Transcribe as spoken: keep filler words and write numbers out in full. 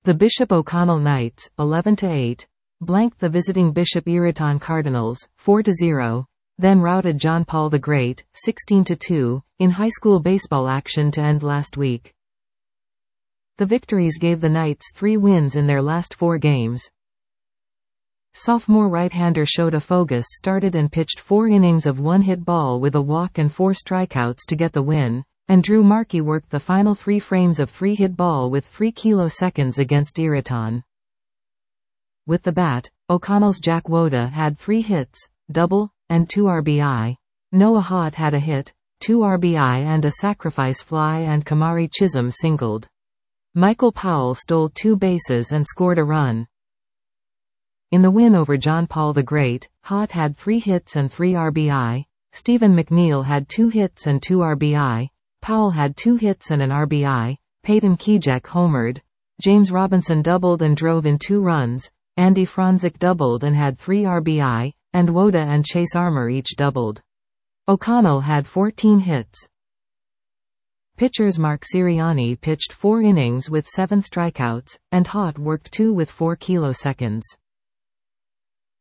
The Bishop O'Connell Knights, eleven to eight, blanked the visiting Bishop Ireton Cardinals, four to zero, then routed John Paul the Great, sixteen to two, in high school baseball action to end last week. The victories gave the Knights three wins in their last four games. Sophomore right-hander Shota Fogus started and pitched four innings of one-hit ball with a walk and four strikeouts to get the win, and Drew Markey worked the final three frames of three-hit ball with three kiloseconds against Ireton. With the bat, O'Connell's Jack Woda had three hits, double, and two R B I. Noah Hott had a hit, two R B I and a sacrifice fly, and Kamari Chisholm singled. Michael Powell stole two bases and scored a run. In the win over John Paul the Great, Hott had three hits and three R B I, Stephen McNeil had two hits and two R B I, Powell had two hits and an R B I, Peyton Kejek homered, James Robinson doubled and drove in two runs, Andy Franzik doubled and had three R B I, and Woda and Chase Armour each doubled. O'Connell had fourteen hits. Pitchers Mark Sirianni pitched four innings with seven strikeouts, and Hott worked two with four kiloseconds.